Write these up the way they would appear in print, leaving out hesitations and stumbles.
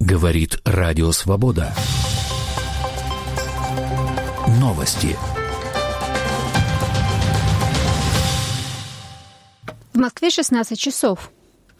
Говорит Радио Свобода. Новости. В Москве 16 часов.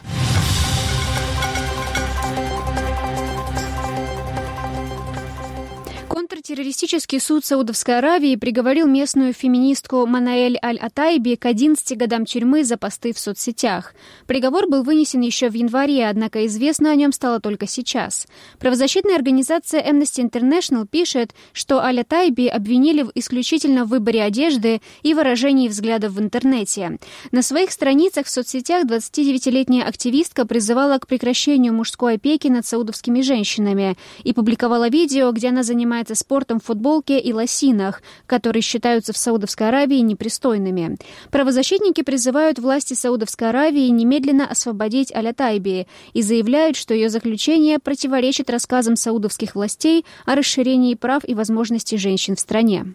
Контртеррористический суд Саудовской Аравии приговорил местную феминистку Манаэль Аль-Атайби к 11 годам тюрьмы за посты в соцсетях. Приговор был вынесен еще в январе, однако известно о нем стало только сейчас. Правозащитная организация Amnesty International пишет, что Аль-Атайби обвинили исключительно в выборе одежды и выражении взглядов в интернете. На своих страницах в соцсетях 29-летняя активистка призывала к прекращению мужской опеки над саудовскими женщинами и публиковала видео, где она занимается спортом в футболке и лосинах, которые считаются в Саудовской Аравии непристойными. Правозащитники призывают власти Саудовской Аравии немедленно освободить Аль-Атайби и заявляют, что ее заключение противоречит рассказам саудовских властей о расширении прав и возможностей женщин в стране.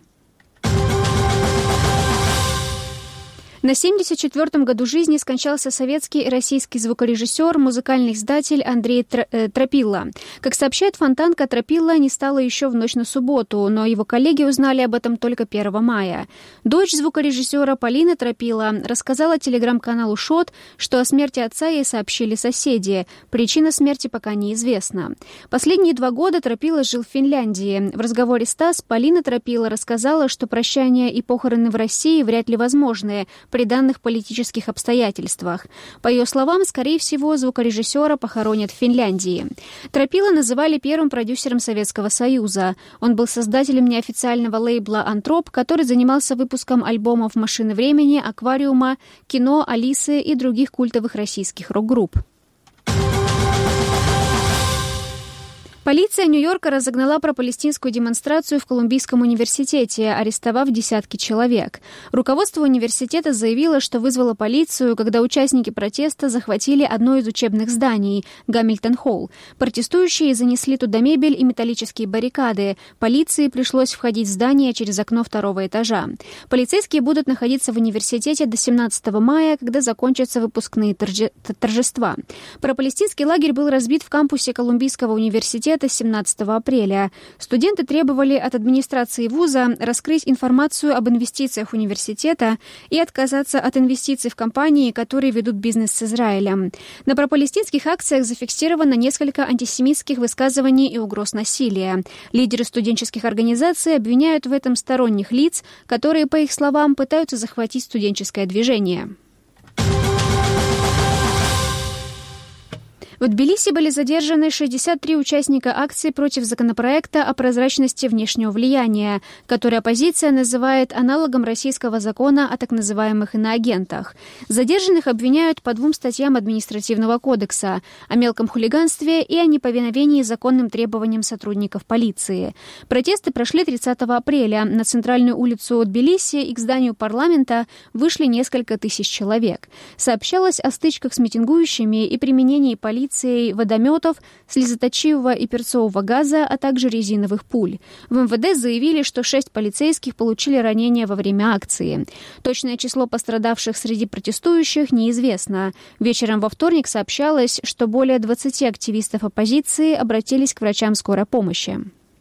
На 74-м году жизни скончался советский и российский звукорежиссер, музыкальный издатель Андрей Тропилла. Как сообщает Фонтанка, Тропилла не стало еще в ночь на субботу, но его коллеги узнали об этом только 1 мая. Дочь звукорежиссера Полина Тропилла рассказала телеграм-каналу «Шот», что о смерти отца ей сообщили соседи. Причина смерти пока неизвестна. Последние 2 года Тропилла жил в Финляндии. В разговоре с ТАСС Полина Тропилла рассказала, что прощание и похороны в России вряд ли возможны при данных политических обстоятельствах. По ее словам, скорее всего, звукорежиссера похоронят в Финляндии. Тропилла называли первым продюсером Советского Союза. Он был создателем неофициального лейбла «Антроп», который занимался выпуском альбомов «Машины времени», «Аквариума», «Кино», «Алисы» и других культовых российских рок-групп. Полиция Нью-Йорка разогнала пропалестинскую демонстрацию в Колумбийском университете, арестовав десятки человек. Руководство университета заявило, что вызвало полицию, когда участники протеста захватили одно из учебных зданий – Гамильтон-Холл. Протестующие занесли туда мебель и металлические баррикады. Полиции пришлось входить в здание через окно 2-го этажа. Полицейские будут находиться в университете до 17 мая, когда закончатся выпускные торжества. Пропалестинский лагерь был разбит в кампусе Колумбийского университета 17 апреля. Студенты требовали от администрации вуза раскрыть информацию об инвестициях университета и отказаться от инвестиций в компании, которые ведут бизнес с Израилем. На пропалестинских акциях зафиксировано несколько антисемитских высказываний и угроз насилия. Лидеры студенческих организаций обвиняют в этом сторонних лиц, которые, по их словам, пытаются захватить студенческое движение. В Тбилиси были задержаны 63 участника акции против законопроекта о прозрачности внешнего влияния, который оппозиция называет аналогом российского закона о так называемых иноагентах. Задержанных обвиняют по 2 статьям административного кодекса – о мелком хулиганстве и о неповиновении законным требованиям сотрудников полиции. Протесты прошли 30 апреля. На центральную улицу Тбилиси и к зданию парламента вышли несколько тысяч человек. Сообщалось о стычках с митингующими и применении полиции водометов, слезоточивого и перцового газа, а также резиновых пуль. В МВД заявили, что 6 полицейских получили ранения во время акции. Точное число пострадавших среди протестующих неизвестно. Вечером во вторник сообщалось, что более 20 активистов оппозиции обратились к врачам скорой помощи.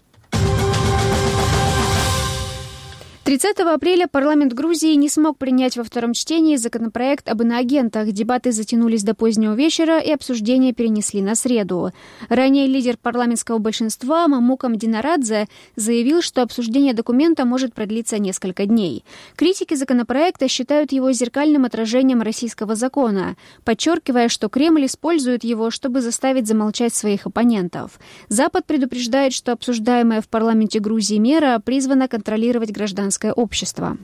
30 апреля парламент Грузии не смог принять во 2-м чтении законопроект об иноагентах. Дебаты затянулись до позднего вечера и обсуждение перенесли на среду. Ранее лидер парламентского большинства Мамукам Динарадзе заявил, что обсуждение документа может продлиться несколько дней. Критики законопроекта считают его зеркальным отражением российского закона, подчеркивая, что Кремль использует его, чтобы заставить замолчать своих оппонентов. Запад предупреждает, что обсуждаемая в парламенте Грузии мера призвана контролировать гражданское общество.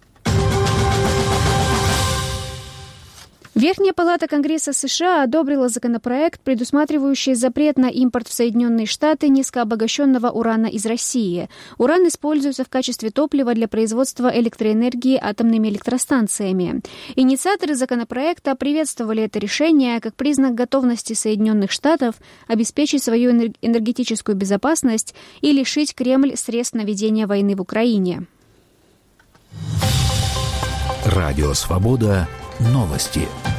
Верхняя палата Конгресса США одобрила законопроект, предусматривающий запрет на импорт в Соединенные Штаты низкообогащенного урана из России. Уран используется в качестве топлива для производства электроэнергии атомными электростанциями. Инициаторы законопроекта приветствовали это решение как признак готовности Соединенных Штатов обеспечить свою энергетическую безопасность и лишить Кремль средств на ведение войны в Украине. Радио «Свобода». Новости.